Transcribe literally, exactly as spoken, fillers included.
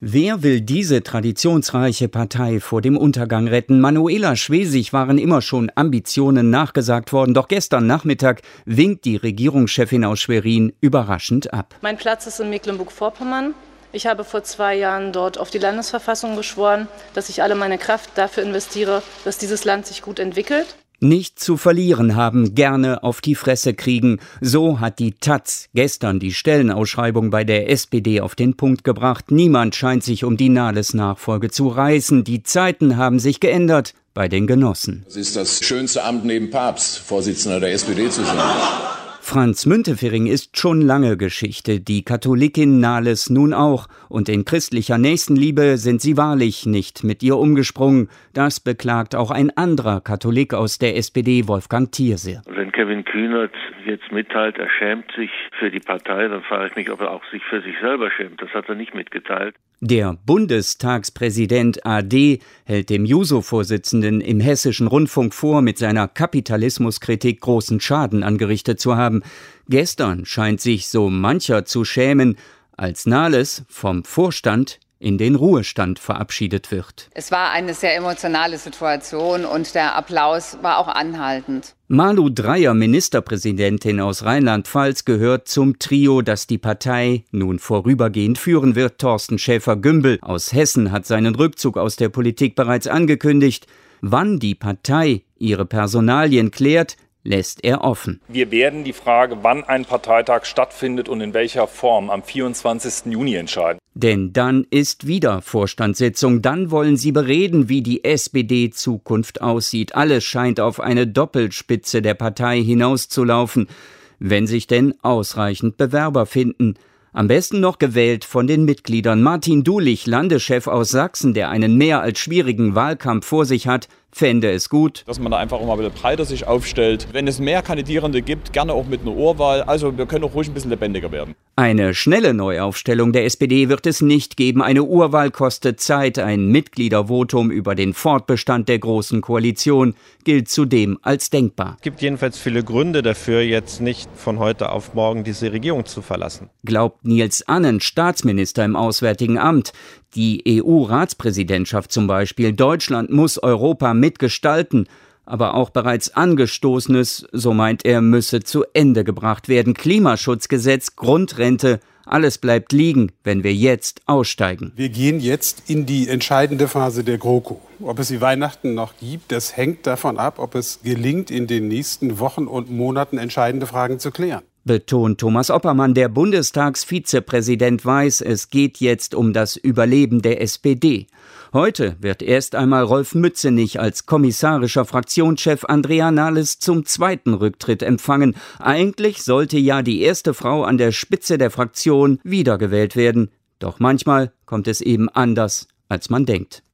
Wer will diese traditionsreiche Partei vor dem Untergang retten? Manuela Schwesig waren immer schon Ambitionen nachgesagt worden. Doch gestern Nachmittag winkt die Regierungschefin aus Schwerin überraschend ab. Mein Platz ist in Mecklenburg-Vorpommern. Ich habe vor zwei Jahren dort auf die Landesverfassung geschworen, dass ich alle meine Kraft dafür investiere, dass dieses Land sich gut entwickelt. Nicht zu verlieren haben, gerne auf die Fresse kriegen. So hat die Taz gestern die Stellenausschreibung bei der S P D auf den Punkt gebracht. Niemand scheint sich um die Nahles-Nachfolge zu reißen. Die Zeiten haben sich geändert bei den Genossen. Es ist das schönste Amt neben Papst, Vorsitzender der S P D zu sein. Franz Müntefering ist schon lange Geschichte, die Katholikin Nahles nun auch. Und in christlicher Nächstenliebe sind sie wahrlich nicht mit ihr umgesprungen. Das beklagt auch ein anderer Katholik aus der S P D, Wolfgang Thierse. Wenn Kevin Kühnert jetzt mitteilt, er schämt sich für die Partei, dann frage ich mich, ob er auch sich für sich selber schämt. Das hat er nicht mitgeteilt. Der Bundestagspräsident A D hält dem Juso-Vorsitzenden im Hessischen Rundfunk vor, mit seiner Kapitalismuskritik großen Schaden angerichtet zu haben. Gestern scheint sich so mancher zu schämen, als Nahles vom Vorstand in den Ruhestand verabschiedet wird. Es war eine sehr emotionale Situation und der Applaus war auch anhaltend. Malu Dreyer, Ministerpräsidentin aus Rheinland-Pfalz, gehört zum Trio, das die Partei nun vorübergehend führen wird. Thorsten Schäfer-Gümbel aus Hessen hat seinen Rückzug aus der Politik bereits angekündigt. Wann die Partei ihre Personalien klärt, lässt er offen. Wir werden die Frage, wann ein Parteitag stattfindet und in welcher Form, am vierundzwanzigsten Juni entscheiden. Denn dann ist wieder Vorstandssitzung. Dann wollen sie bereden, wie die S P D-Zukunft aussieht. Alles scheint auf eine Doppelspitze der Partei hinauszulaufen, wenn sich denn ausreichend Bewerber finden. Am besten noch gewählt von den Mitgliedern. Martin Dulich, Landeschef aus Sachsen, der einen mehr als schwierigen Wahlkampf vor sich hat, fände es gut, dass man da einfach auch mal ein bisschen breiter sich aufstellt. Wenn es mehr Kandidierende gibt, gerne auch mit einer Urwahl. Also wir können auch ruhig ein bisschen lebendiger werden. Eine schnelle Neuaufstellung der S P D wird es nicht geben. Eine Urwahl kostet Zeit. Ein Mitgliedervotum über den Fortbestand der Großen Koalition gilt zudem als denkbar. Es gibt jedenfalls viele Gründe dafür, jetzt nicht von heute auf morgen diese Regierung zu verlassen. Glaubt Niels Annen, Staatsminister im Auswärtigen Amt. Die E U-Ratspräsidentschaft zum Beispiel. Deutschland muss Europa mitgestalten. Aber auch bereits Angestoßenes, so meint er, müsse zu Ende gebracht werden. Klimaschutzgesetz, Grundrente, alles bleibt liegen, wenn wir jetzt aussteigen. Wir gehen jetzt in die entscheidende Phase der GroKo. Ob es die Weihnachten noch gibt, das hängt davon ab, ob es gelingt, in den nächsten Wochen und Monaten entscheidende Fragen zu klären. Betont Thomas Oppermann, der Bundestagsvizepräsident, weiß, es geht jetzt um das Überleben der S P D. Heute wird erst einmal Rolf Mützenich als kommissarischer Fraktionschef Andrea Nahles zum zweiten Rücktritt empfangen. Eigentlich sollte ja die erste Frau an der Spitze der Fraktion wiedergewählt werden. Doch manchmal kommt es eben anders, als man denkt.